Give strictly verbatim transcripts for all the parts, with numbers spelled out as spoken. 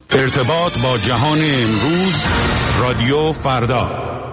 ارتباط با جهان امروز، رادیو فردا.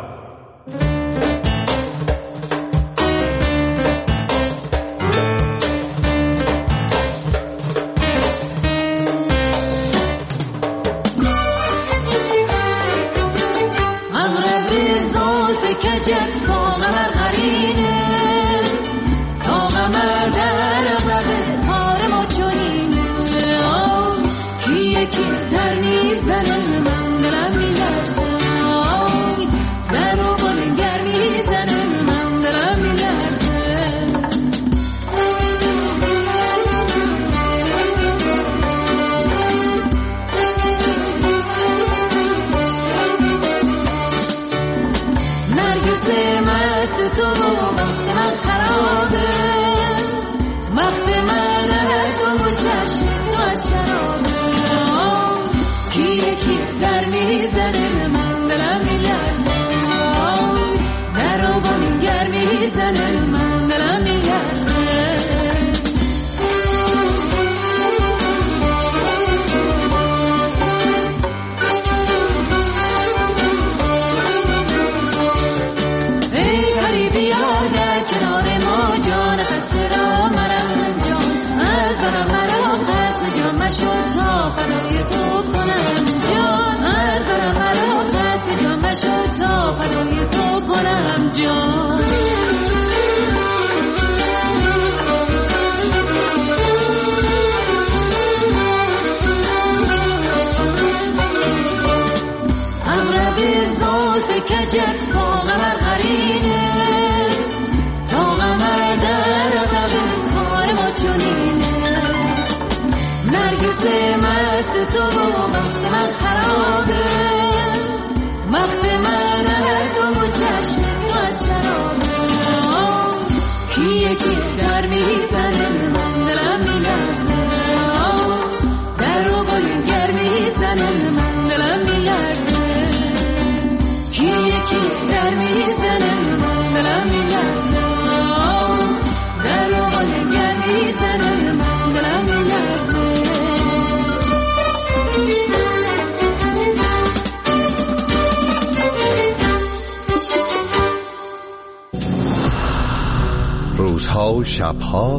روزها و شبها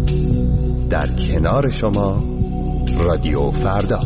در کنار شما، رادیو فردا.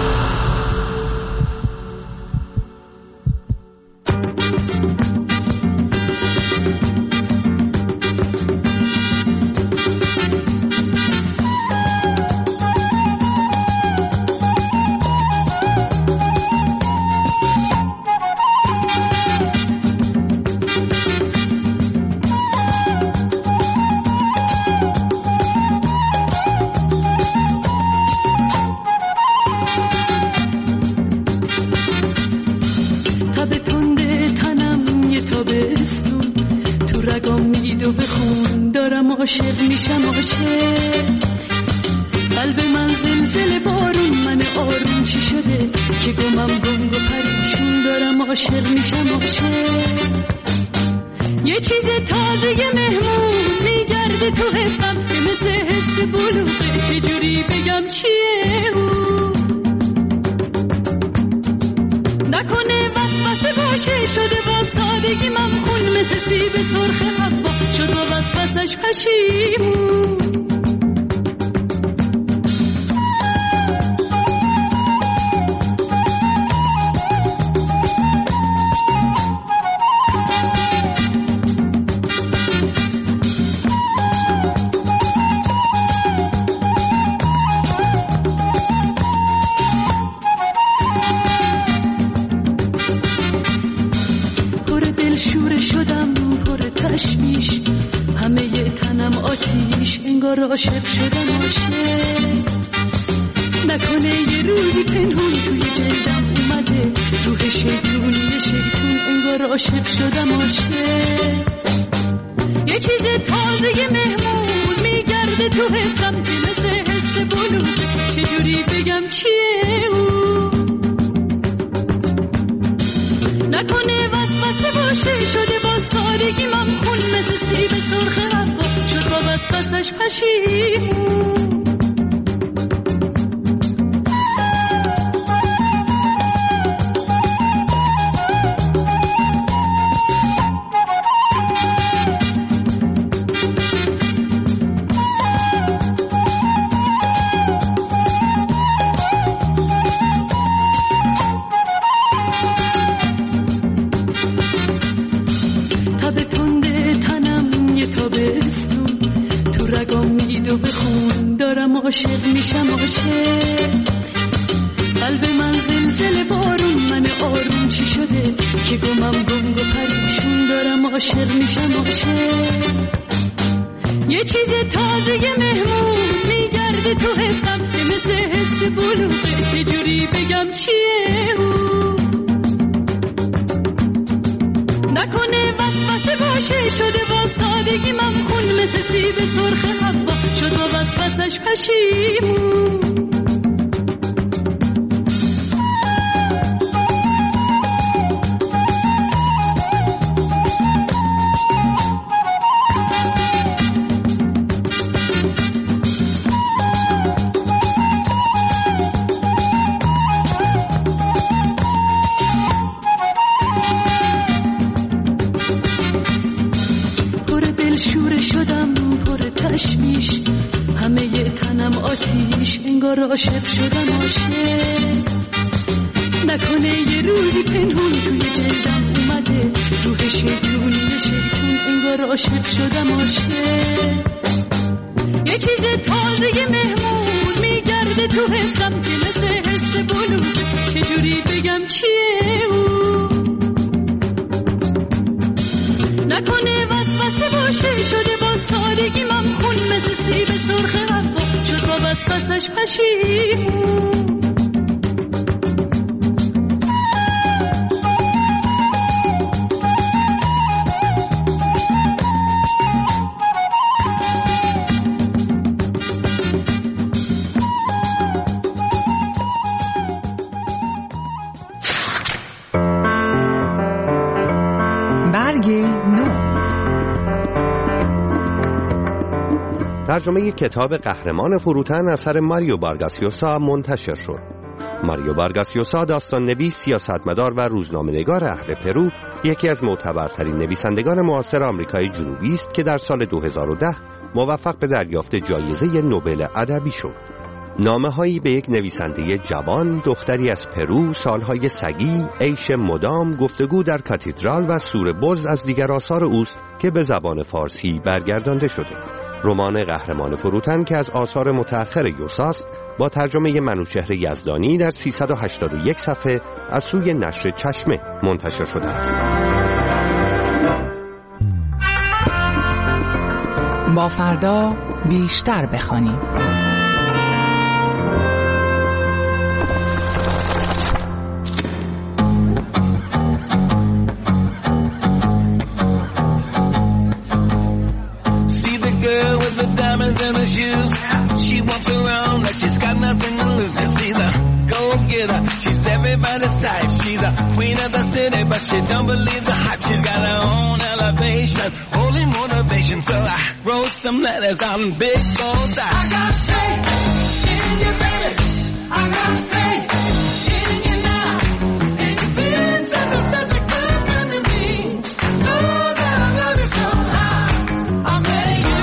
عاشق میشم عاشق، قلب من زلزله بارون، من آروم چی شده که گمم گنگ و پریشون دارم عاشق میشم عاشق. یه چیز تازه مهمون میگرده تو حسم که مثل حس بلوغه، چجوری بگم چیه اون؟ نکنه وسوسه باشه شده با سادگی ممخون، مثل سیب سرخ حبا شد با وسوسش پشیمون. عاشق شدم عاشق، نکنه یه روزی پنهون توی جلدم اومده روح شیطونی شیطون، انگار عاشق شدم عاشق. یه چیز تازه مهمون میگرده تو حسم که مثل حس بلوغ، چجوری بگم چیه اون؟ نکنه وسوسه باشه شده با سادگی ممخون، مثل سیب سرخ حبا شد با وسوسش پشیمون. عاشق میشم عاشق. یه چیز تازه مهمون میگرده تو حسم که مثل حس بلوغه، چجوری بگم چیه اون؟ نکنه وسوسه باشه شده با سادگی ممخون، مثل سیب سرخ حوا شد با وسوسش پشیمون. تشویش همه ی تنم آتیش، انگار عاشق شدم عاشق. نکنه یه روزی پنهون توی جلدم اومده روح شیطون یه شیطون، انگار عاشق شدم عاشق. یه چیز تازه مهمون میگرده تو حسم که مثل حس بلوغه، چجوری بگم چیه اون؟ نکنه وسوسه باشه شده با سادگی ممخون، مثل سیب سرخ حوا شد با وسوسش پشیمون. ترجمه کتاب قهرمان فروتن اثر ماریو وارگاس یوسا منتشر شد. ماریو وارگاس یوسا داستان نویس، سیاستمدار و روزنامه‌نگار اهل پرو، یکی از معتبرترین نویسندگان معاصر آمریکای جنوبی است که در سال دو هزار و ده موفق به دریافت جایزه نوبل ادبی شد. نامه‌هایی به یک نویسنده جوان، دختری از پرو، سالهای سگی، عیش مدام، گفتگو در کاتیدرال و سور بز از دیگر آثار اوست که به زبان فارسی برگردانده شده. رمان قهرمان فروتن که از آثار متأخر یوساست، با ترجمه منوچهر یزدانی در سیصد و هشتاد و یک صفحه از سوی نشر چشمه منتشر شده است. با فردا بیشتر بخوانیم. Diamonds in her shoes. She walks around like she's got nothing to lose. Just see the go-getter. She's everybody's type. She's a queen of the city, but she don't believe the hype. She's got her own elevation, holy motivation. So I wrote some letters on big gold dice. I got faith in you, baby. I got faith in you now. And you've been such a, such a good friend to me. Oh, that I love you so high. I'll bet you.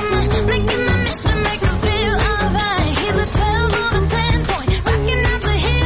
Making my mission make me feel alright. He's a twelve on a ten point, rocking out to him.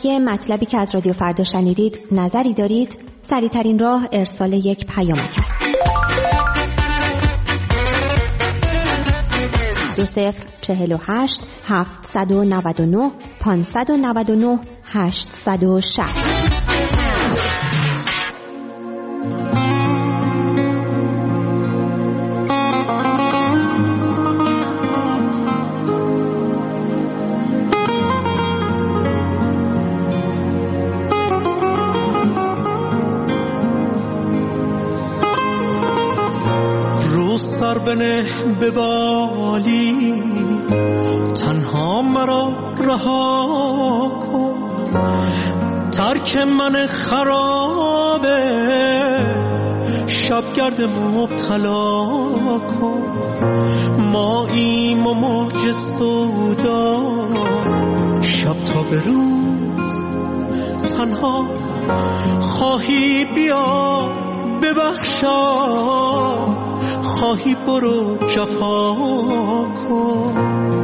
درباره مطلبی که از رادیو فردا شنیدید نظری دارید؟ سریع‌ترین راه ارسال یک پیامک است. دو صفر چهل و هشت هفتصد و نود و نه پانصد و نود و نه هشتصد و شصت. سر بنه به بالی تنها مرا رها کن، ترک من خرابه شبگرد مبتلا کن. ماییم و موج سودا شب تا به روز تنها خواهی بیا ببخشا، خواهی برو جفا کن.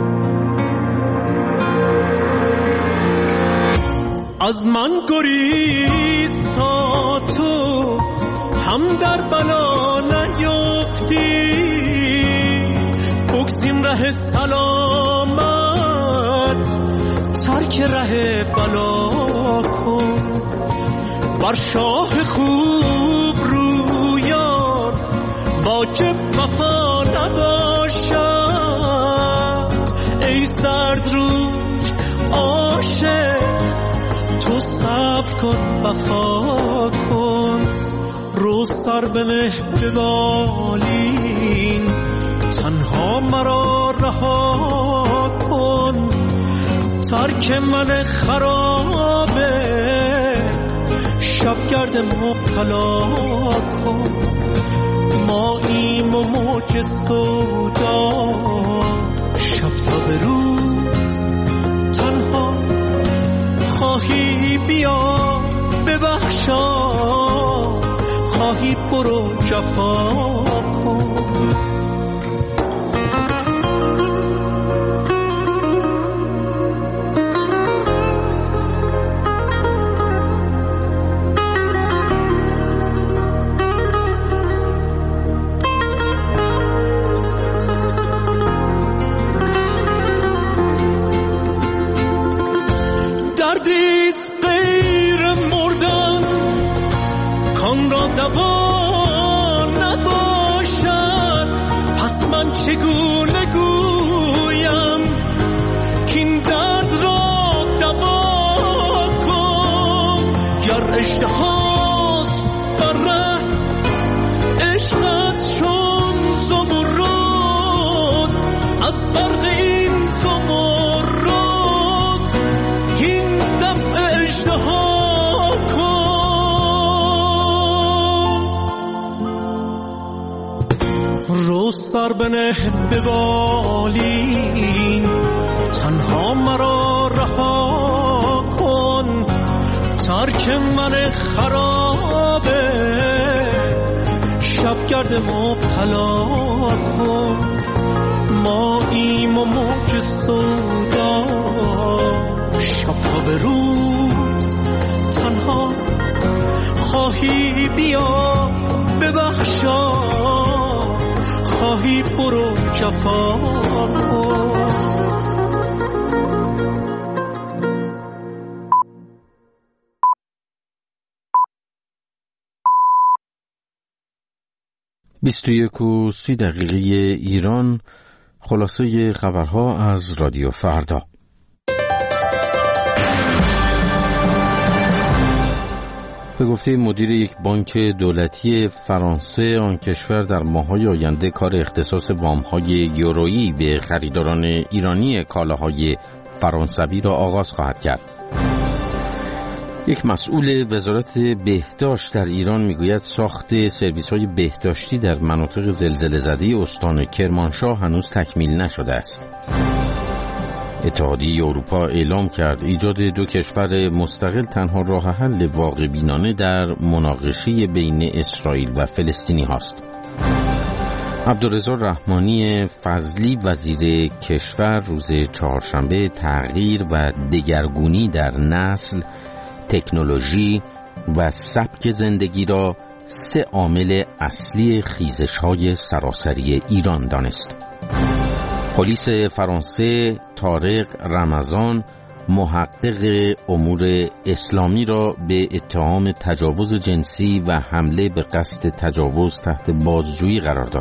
از من گریز تا تو هم در بلا نیفتی، بگزین ره سلامت ترک ره بلا کن. بر شاه خوب رویان واجب وفا نباشد، ای زرد روی عاشق تو صبر کن وفا کن. رو سر بنه به بالین تنها مرا رها کن، ترک من خرابه شبگرد مبتلا کن. ماییم و موج سودا شب تا به روز تنها خواهی بیا ببخشا، خواهی برو جفا کن. دردیست غیر مردن کان را دوا نباشد، پس من چگونه گویم کین درد را دوا کن. گر اشتهاست بر ره عشقت چون زمرد، از برق این زمرد این دفع اشتها کن. رو سر بنه به بالین تنها مرا رها کن، ترک من خرابه شبگرد مبتلا کن. ماییم و موج سودا شب تا به روز تنها خواهی بیا ببخشا، خواهی برو جفا کن. بیست و یک و سی دقیقه ایران، خلاصه خبرها از رادیو فردا. به گفته مدیر یک بانک دولتی فرانسه، آن کشور در ماه‌های آینده کار اختصاص وام‌های یورویی به خریداران ایرانی کالاهای فرانسوی را آغاز خواهد کرد. یک مسئول وزارت بهداشت در ایران میگوید ساخت سرویس‌های بهداشتی در مناطق زلزله‌زده استان کرمانشاه هنوز تکمیل نشده است. اتحادیه اروپا اعلام کرد ایجاد دو کشور مستقل تنها راه حل واقع بینانه در مناقشه بین اسرائیل و فلسطینی هاست. عبدالرضا رحمانی فضلی وزیر کشور روز چهارشنبه تغییر و دگرگونی در نسل، تکنولوژی و سبک زندگی را سه عامل اصلی خیزش‌های سراسری ایران دانست. پلیس فرانسه طارق رمضان محقق امور اسلامی را به اتهام تجاوز جنسی و حمله به قصد تجاوز تحت بازجویی قرار داد.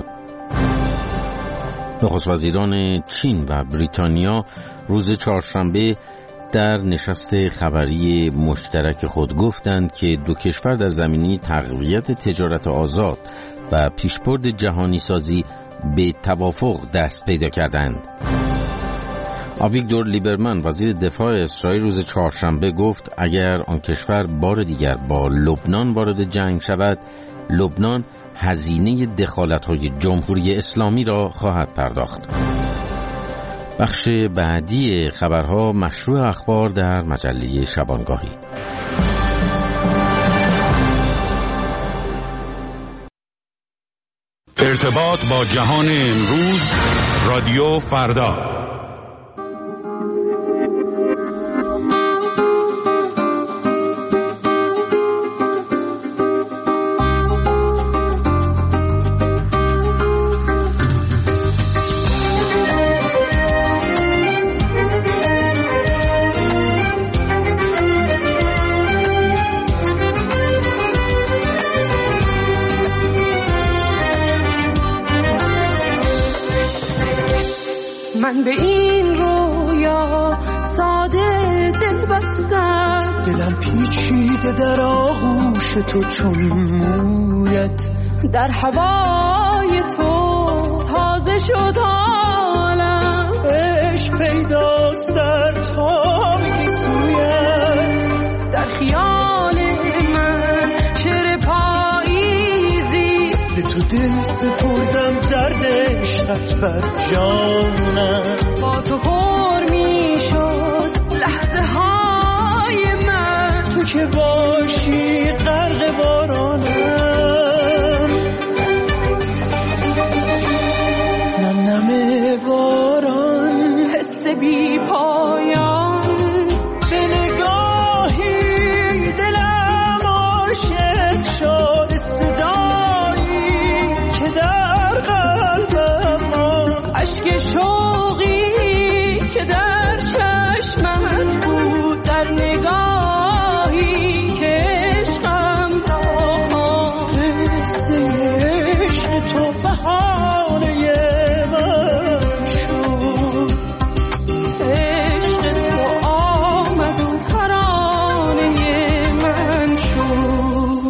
نخست وزیران چین و بریتانیا روز چهارشنبه در نشست خبری مشترک خود گفتند که دو کشور در زمینه تقویت تجارت آزاد و پیشبرد جهانی سازی به توافق دست پیدا کردند. آویگدور لیبرمن وزیر دفاع اسرائیل روز چهارشنبه گفت اگر آن کشور بار دیگر با لبنان وارد جنگ شود، لبنان هزینه دخالت‌های جمهوری اسلامی را خواهد پرداخت. بخش بعدی خبرها مشروع اخبار در مجله شبانگاهی. ارتباط با جهان امروز، رادیو فردا. من به این رویا ساده دل بستم، دلم پیچیده در آغوش تو چون مویت، در هوای تو تازه شد حالم، عشق پیداست در تابگی سویت، در خیال من شعر پاییزی، به تو دل سپردم درد عشقت بر جانم، با تو پر می شد لحظه های من، تو که باشی غرق بارانم، نم نم باران، حس بی پایان، به نگاهی دلم عاشق شد، صدایی که در قلبم، اشک شوقی که در چشمت بود، در نگاهی که عشقم را قصه عشق تو بهانه من شد، عشق تو آمد و ترانه من شد.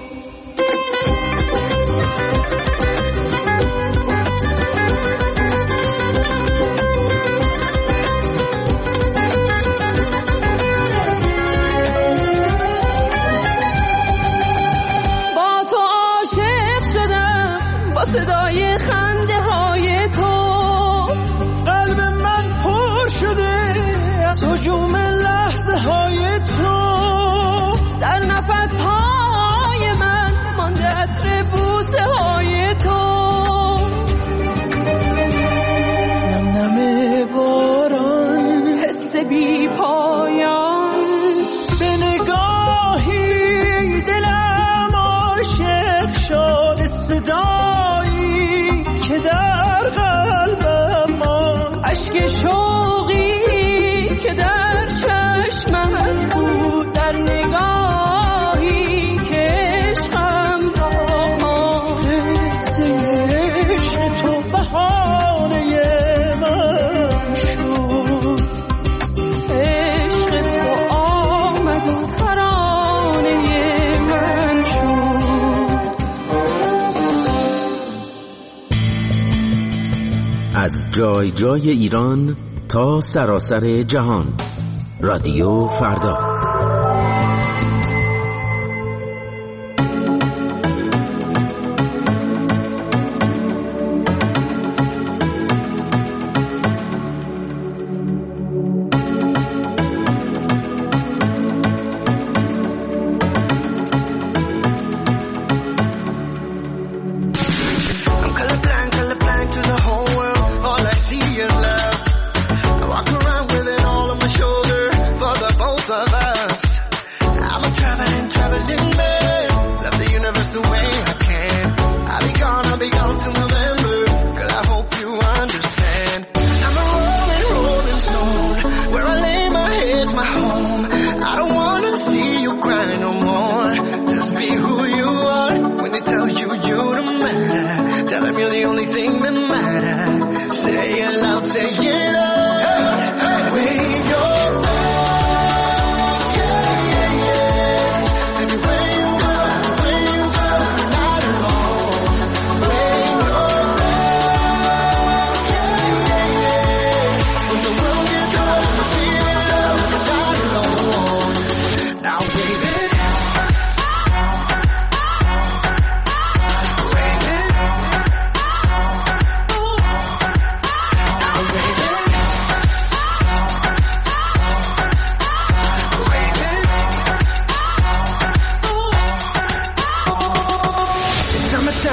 با تو عاشق شدم، با صدای خنده های تو، قلب من پر شده از هجوم لحظه های تو، در نفس های من مانده عطر بوسه های تو، نم نم باران، حس بی پایان، به نگاهی دلم عاشق شد، صدایی که در قلبم، اشک شوقی که در چشمت بود، در نگاهی که عشقم را قصه عشق تو بهانه من شد، عشق تو آمد و ترانه من شد. از جای جای ایران تا سراسر جهان، رادیو فردا. I'm colorblind, colorblind.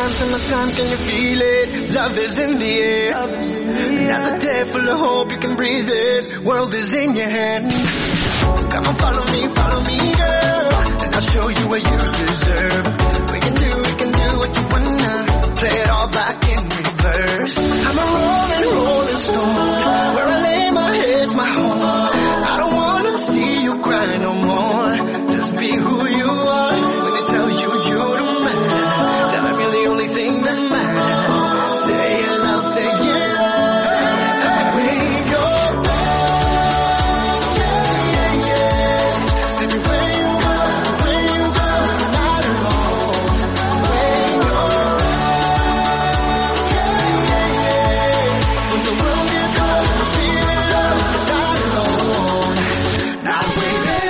Summertime, summertime, can you feel it? Love is in the air. Another day full of hope, you can breathe it. World is in your hand. Come on, follow me, follow me, girl, and I'll show you what you deserve. We can do, we can do what you wanna. Play it all back in reverse. I'm a rolling, rolling stone. Where I lay my head's my home. I don't wanna see you cry no more. Just be who you are. When they tell you you don't matter, tell them you're the only thing that matters. Say it loud, say it loud. We go round, yeah, yeah, yeah. Everywhere you go, where you go, you're not alone. We go round, yeah, yeah, yeah. When the world gets cold, you feel it love, you're not alone. Not waiting.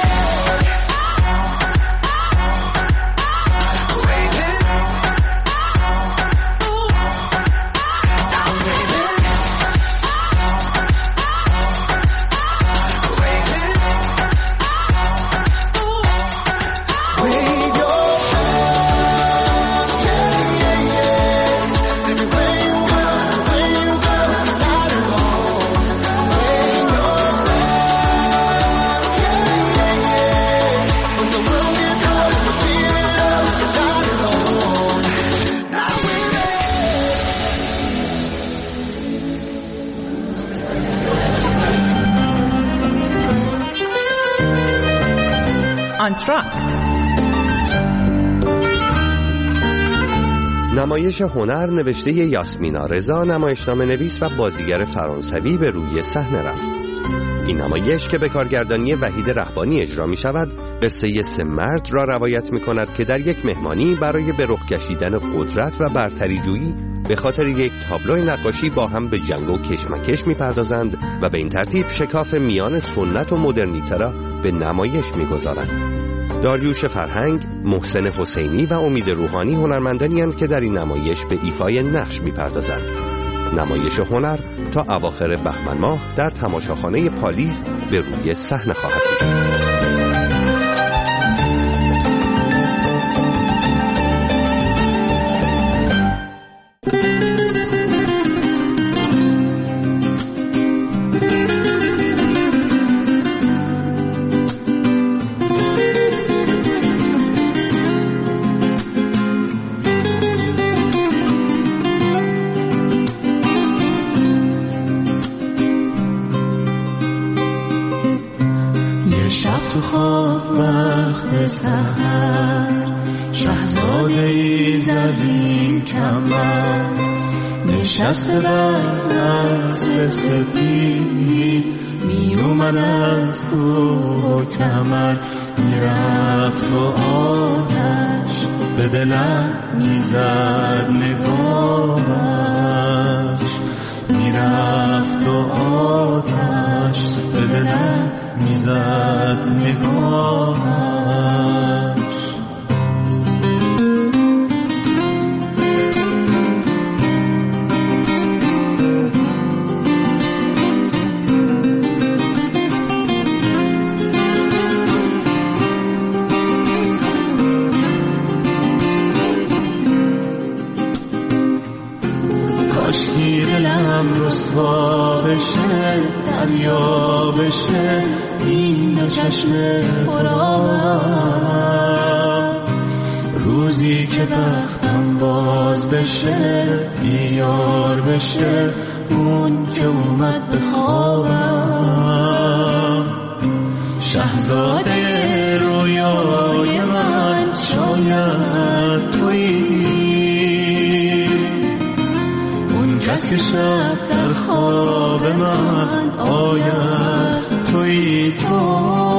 آنتراکت. نمایش هنر نوشته یاسمینا رضا، نمایشنامه نویس و بازیگر فرانسوی، به روی صحنه رفت. این نمایش که به کارگردانی وحید رهبانی اجرا می شود، قصه سه مرد را روایت می کند که در یک مهمانی برای به رخ کشیدن قدرت و برتری جویی به خاطر یک تابلو نقاشی با هم به جنگ و کشمکش می پردازند و به این ترتیب شکاف میان سنت و مدرنیته را به نمایش می گذارند. داریوش فرهنگ، محسن حسینی و امید روحانی هنرمندانی هستند که در این نمایش به ایفای نقش می‌پردازند. نمایش هنر تا اواخر بهمن ماه در تماشاخانه پالیز به روی صحنه خواهد بود. سحر شهزاده ای زرین کمر نشسته بر اسب سپید می اومد از کوه و کمر میرفت و آتش به دلم میزد نگاهش میرفت و آتش به دلم میزد نگاهش. کاشکی دلم رسوا بشه دریا بشه این دو چشم پرآب روزی که بختم باز بشه بیار بشه اون که اومد به خوابم شهزاده رویای من شاید تویی اون کس که شب در خواب من آید تویی تو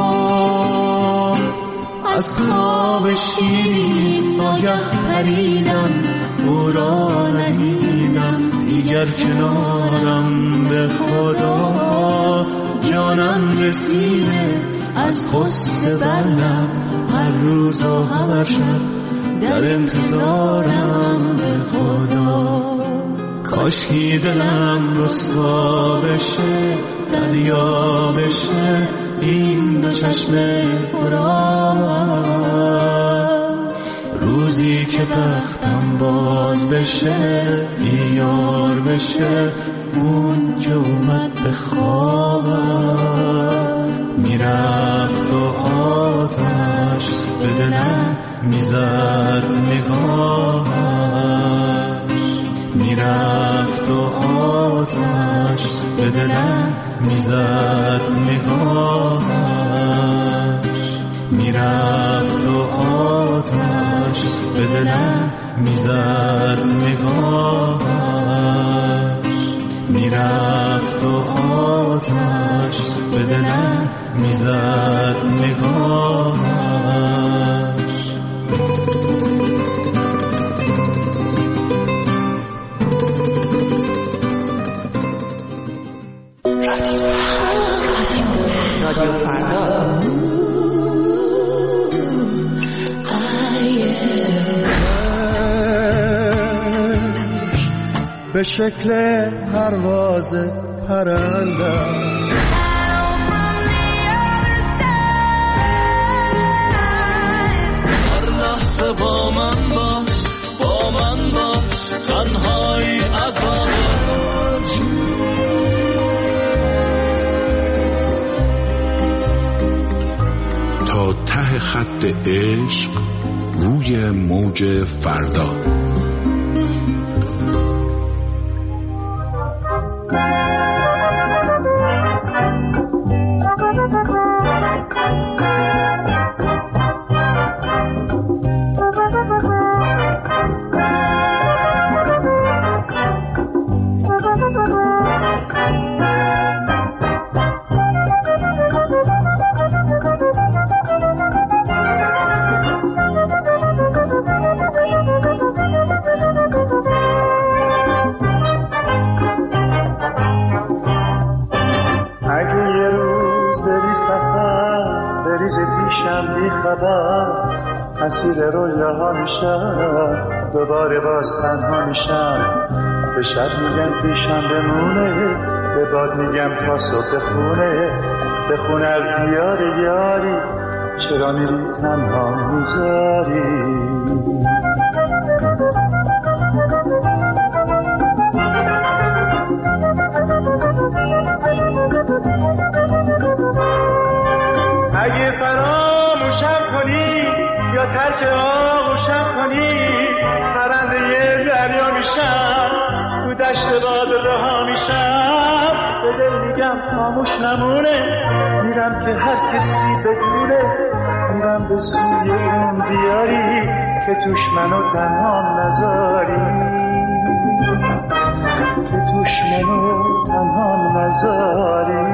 از خواب شیرین ناگه پریدم او را ندیدم دیگر کنارم به خدا جانم رسیده از غصه بردم هر روز و هر شب در انتظارم به خدا کاشکی دلم رسوا بشه دریا بشه این دو چشم پرآب روزی که بختم باز بشه بیار بشه اون که اومد به خوابم میرفت و آتش به دلم میزد نگاهش میرفت و آتش به دلم میزد نگاهش میرفت و آتش به دلم میزد نگاهش میرفت و آتش به دلم میزد نگاهش رادیو فردا به شکل پرواز پرندم هر لحظه با من باش با من باش تنهایی عذابش تا ته خط عشق روی موج فردا. اسیر رویاها میشم دوباره باز تنها میشم به شب میگم پیشم بمونه به باد میگم تا صبح بخونه بخونه از دیار یاری چرا میری تنها میذاری اگه فراموشم کنی یا ترک آغوشم کنی پرنده یه دریا میشم تو دشت باد رها میشم به دل میگم خاموش نمونه میرم که هر کسی بدونه میرم به سوی اون دیاری که توش منو تنها نذاری که توش منو تنها نذاری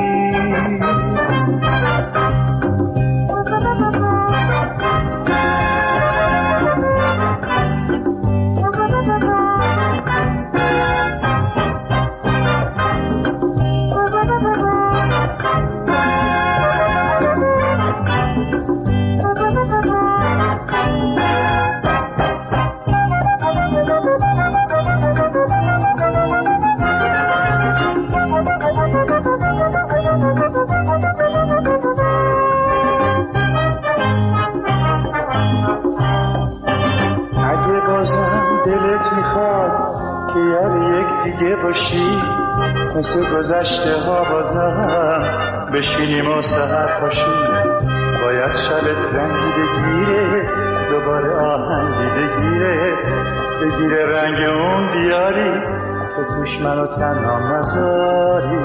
مثل گذشته ها بازم بشینیم و سحر پاشیم باید شبت رنگی بگیره دوباره آهنگی بگیره بگیره رنگ اون دیاری که توش منو تنها نذاری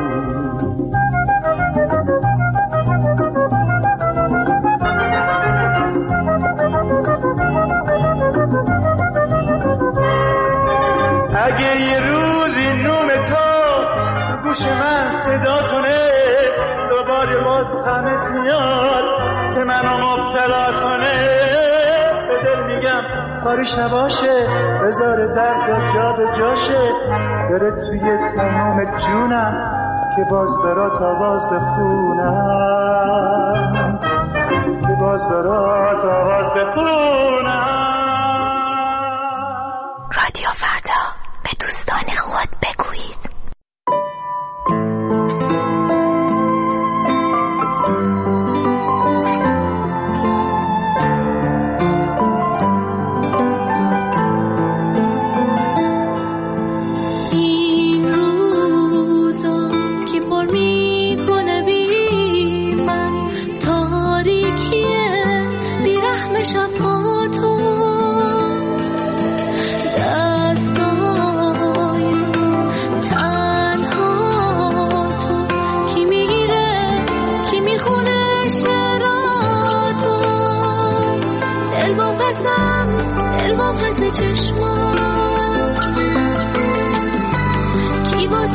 اگه یه روزی نوم تو گوش من صدا کنه دوباره باز غمت میاد که منو مبتلا کنه به دل میگم کاریش نباشه بذار درد جا به جاشه بره توی تمام جونم که باز برات آواز بخونم که باز برات آواز بخونم. رادیو فردا به دوستان خود بگویید.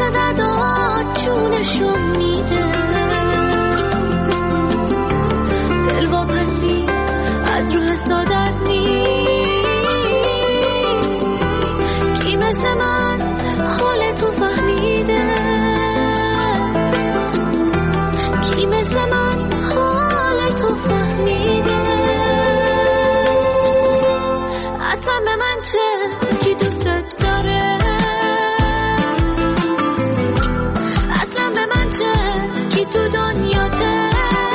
درداد جونشو میده، دل واپسی از روح سادت نیست. کی مثل من حال تو فهمیده، کی مثل من حال تو فهمیده. اصلا به من چه کی دوست داره، اصلا به من چه کی تو دنیاته.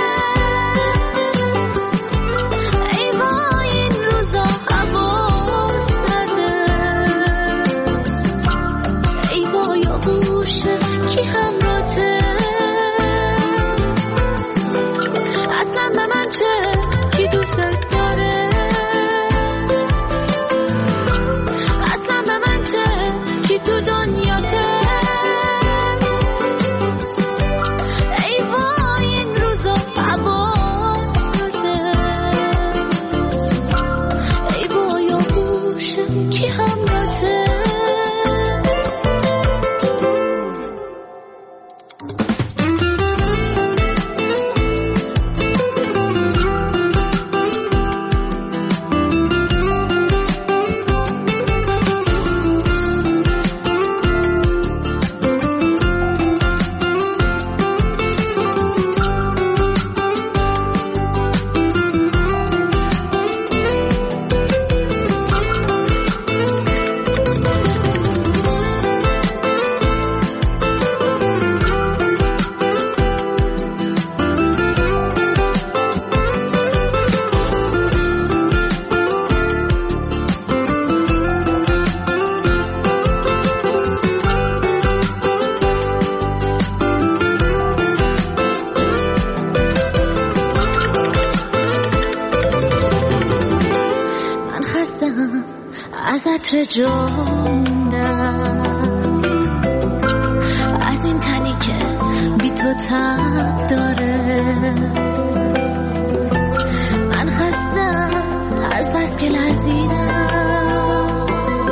ای وای این روزا هوا سرده، ای وای آغوشه کی همراته. اصلا به من چه کی دوست داره، اصلا به من چه کی تو دنیاته. ای وای این روزا هوا سرده، ای وای آغوشه کی همراته. از عطر جامدت، از این تنی که بی تو تب داره. من خستم از بس که لرزیدم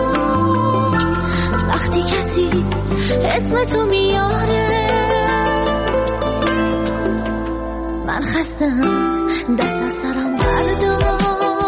وقتی کسی اسم تو میاره. من خستم دست از سرم بردار،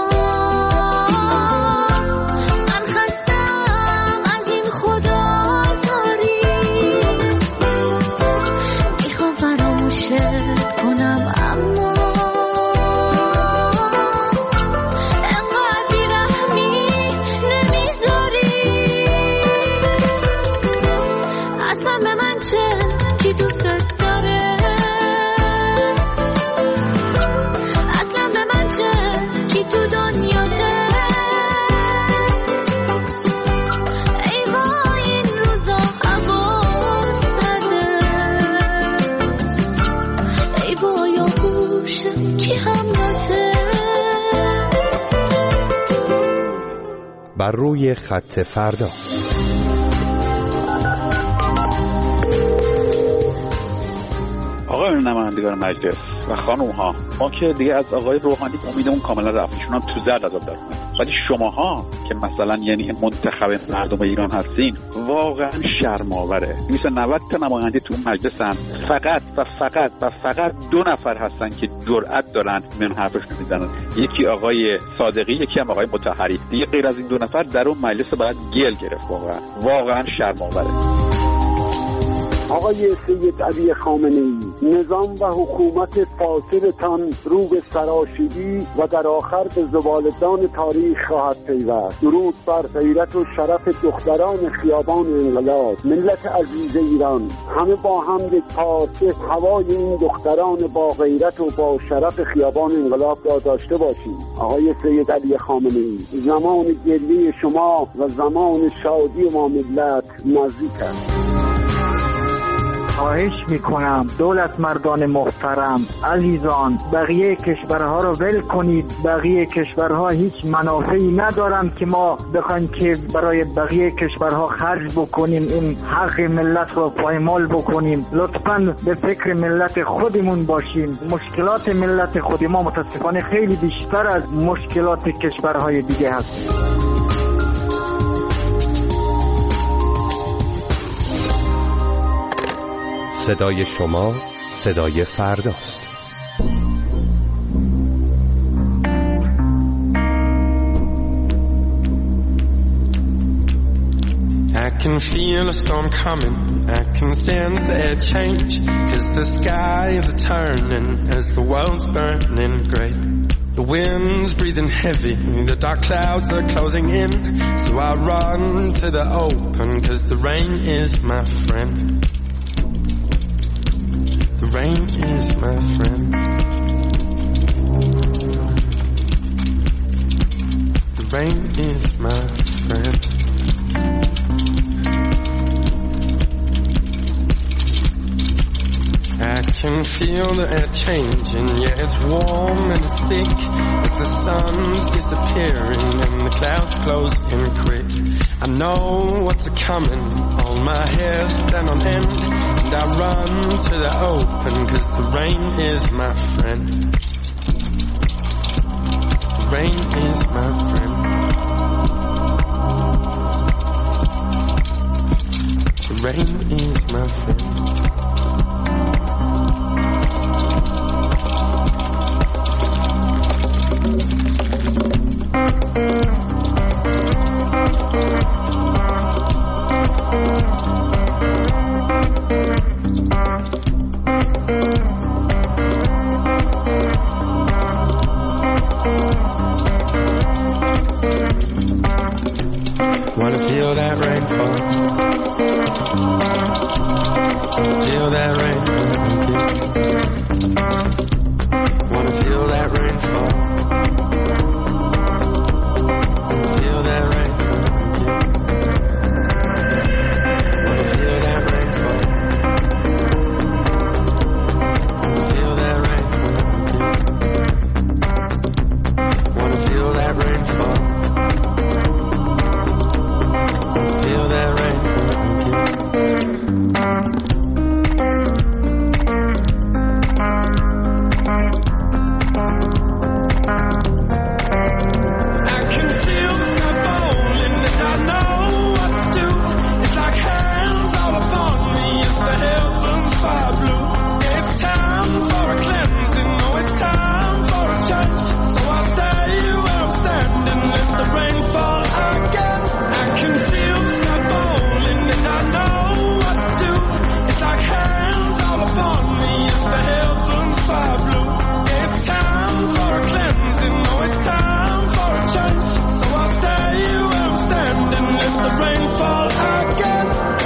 بر روی خط فردا. آقای نمایندگان مجلس و خانم ها، ما که دیگه از آقای روحانی امیدمون کاملا رفت، ایشون هم تو زرد عذاب دارن، ولی شماها که مثلا یعنی منتخب مردم ایران هستین واقعا شرم‌آوره. دویست و نود تا نماینده تو مجلسن، فقط و فقط و فقط دو نفر هستن که جرأت دارن من حرفشون میزنن، یکی آقای صادقی، یکی هم آقای مطهری. دیگه غیر از این دو نفر در اون مجلس باید گل گرفت. واقعا واقعا شرم‌آوره. آقای سید علی خامنه‌ای، نظام و حکومت فاسدتان رو به سراشیبی و در آخر به زبالدان تاریخ خواهد پیوست. درود بر غیرت و شرف دختران خیابان انقلاب. ملت عزیز ایران، همه با هم یک پارچه هوای این دختران با غیرت و با شرف خیابان انقلاب را داشته باشیم. آقای سید علی خامنه‌ای، زمان گریه شما و زمان شادی ما ملت نزدیک است. خواهش میکنم دولت مردان محترم، عزیزان، بقیه کشورها رو ول کنید. بقیه کشورها هیچ منافعی ندارن که ما بخوایم که برای بقیه کشورها خرج بکنیم، این حق ملت رو پایمال بکنیم. لطفاً به فکر ملت خودمون باشیم. مشکلات ملت خود ما متاسفانه خیلی بیشتر از مشکلات کشورهای دیگه هست. صدای شما، صدای فرداست. I can feel a storm coming, I can sense the air change, 'cause the sky is turning as the world's burning grey. The wind's breathing heavy, the dark clouds are closing in, so I run to the open, 'cause the rain is my friend. The rain is my friend. The rain is my friend. I can feel the air changing, yeah, it's warm and it's thick, as the sun's disappearing and the clouds closing quick. I know what's a-coming, all my hair stand on end, and I run to the open, 'cause the rain is my friend. The rain is my friend. The rain is my friend. Wanna feel that rainfall. Feel that rain. Wanna feel that rainfall. Feel that rain. Wanna feel that rainfall. Feel that rain. Wanna feel that rainfall. Feel that rain. I can feel the sky falling and I know what to do. It's like hands all upon me as the heavens fire blue. It's time for a cleansing, oh it's time for a change. So I stay where I'm standing, let the rain fall again. I can feel the sky falling and I know what to do. It's like hands all upon me as the heavens fire blue. It's time for a cleansing, oh it's time for a change. So I stay where I'm standing, let the rain fall again.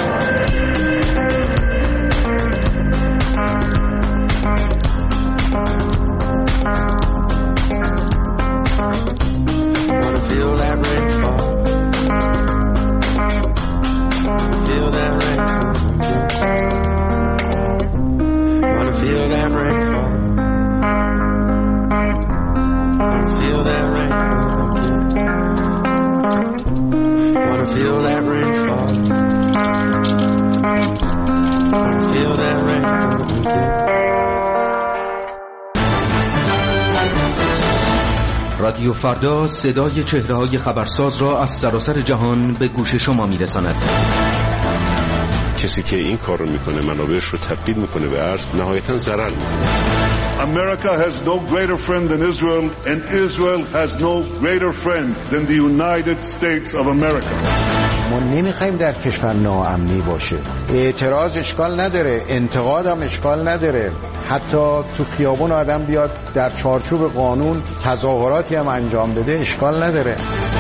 Wanna feel that rainfall. Feel that rainfall. Wanna feel that rainfall. Wanna feel that rainfall. Wanna feel that rainfall. Wanna feel that rainfall. رادیو فردا صدای چهره‌های خبرساز را از سراسر جهان به گوش شما می‌رساند. کسی که این کار رو میکنه، منابعش رو تبدیل میکنه به ارز، نهایتاً ضرر میکنه. America has no greater friend than Israel, and Israel has no greater friend than the United States of America. ما نمیخوایم در کشور ناامنی باشه. اعتراض اشکال نداره، انتقاد هم اشکال نداره، حتی تو خیابون آدم بیاد در چارچوب قانون تظاهراتی هم انجام بده، اشکال نداره.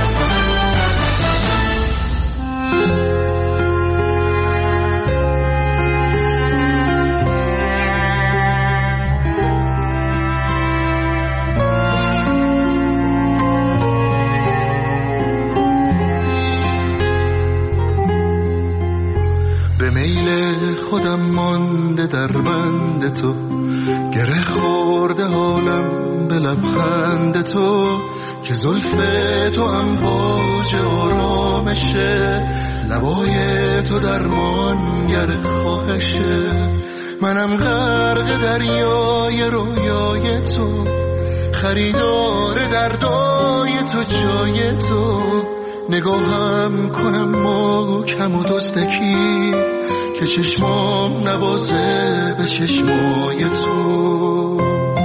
خودم مانده در بند تو، گره خورده حالم به لبخند تو، که زلف تو امواج آرامشه، لبای تو درمانگر خواهشه. منم غرق دریای رویای تو، خریدار دردای تو جای تو. نگاهم کنم ما کم و دزدکی، که چشمام نبازه به چشمای تو.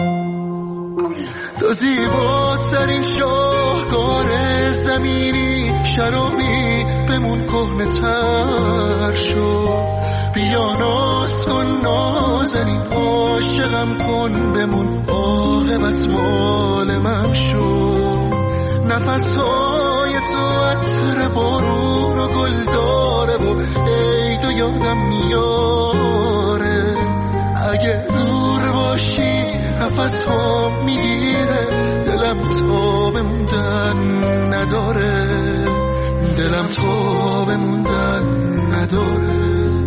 تو زیباترین شاهکار زمینی، شرابی بمون کهنه تر شو. بیا ناز کن نازنین، عاشقم کن بمون، عاقبت مال من شو. نفسهای تو عطر بارون و گل داره و عید و یادم میاره. اگه دور باشی نفس ها میگیره، دلم تا بموندن نداره، دلم تا بموندن نداره.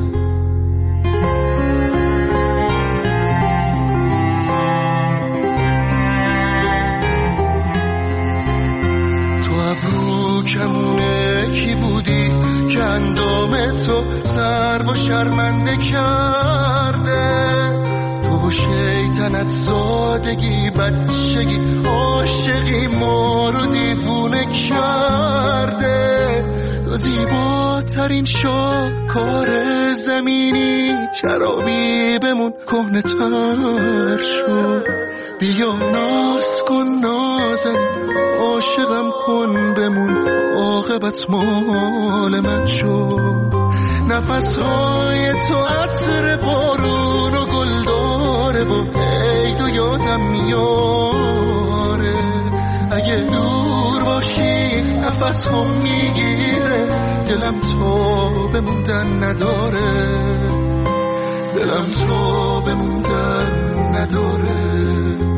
کمونه کی بودی که اندام تو سر و شرمنده کرده؟ تو و شیطنت زادگی بچگی عاشقی ما رو دیوونه کرده. تو زیباترین شاهکار زمینی، شرابی بمون کهنه تر شو. بیا ناز کن نازن، عاشقم کن بمون، عاقبت مال من شو. نفسهای تو عطر بارون و گل داره و عید و یادم میاره. اگه دور باشی نفس هم میگیره، دلم تا بموندن نداره، دلم تا بموندن نداره.